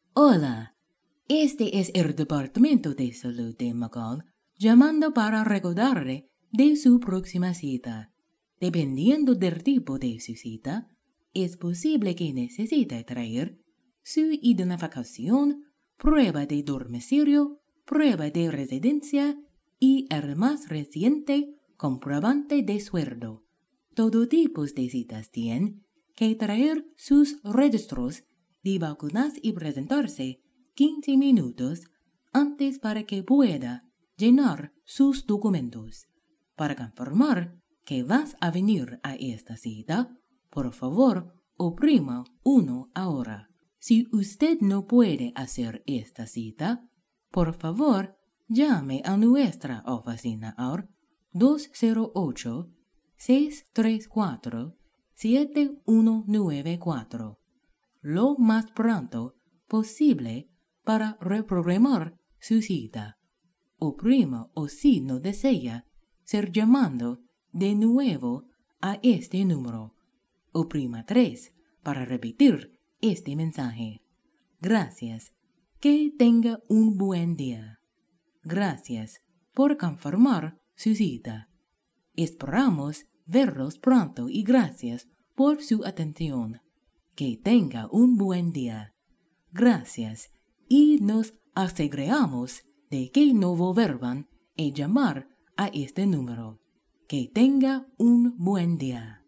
Hola, este es el Departamento de Salud de McCall llamando para recordarle de su próxima cita. Dependiendo del tipo de su cita, es posible que necesite traer su identificación, prueba de domicilio, prueba de residencia y el más reciente comprobante de sueldo. Todo tipo de citas tienen que traer sus registros de vacunas y presentarse 15 minutos antes para que pueda llenar sus documentos. Para confirmar que vas a venir a esta cita, por favor, oprima 1 ahora. Si usted no puede hacer esta cita, por favor, llame a nuestra oficina al 208-634-7194 lo más pronto posible para reprogramar su cita. Oprima o si no desea ser llamando de nuevo a este número. Oprima 3 para repetir este mensaje. Gracias. Que tenga un buen día. Gracias por confirmar su cita. Esperamos verlos pronto y gracias por su atención. Que tenga un buen día. Gracias y nos aseguramos de que no volverán a llamar a este número. Que tenga un buen día.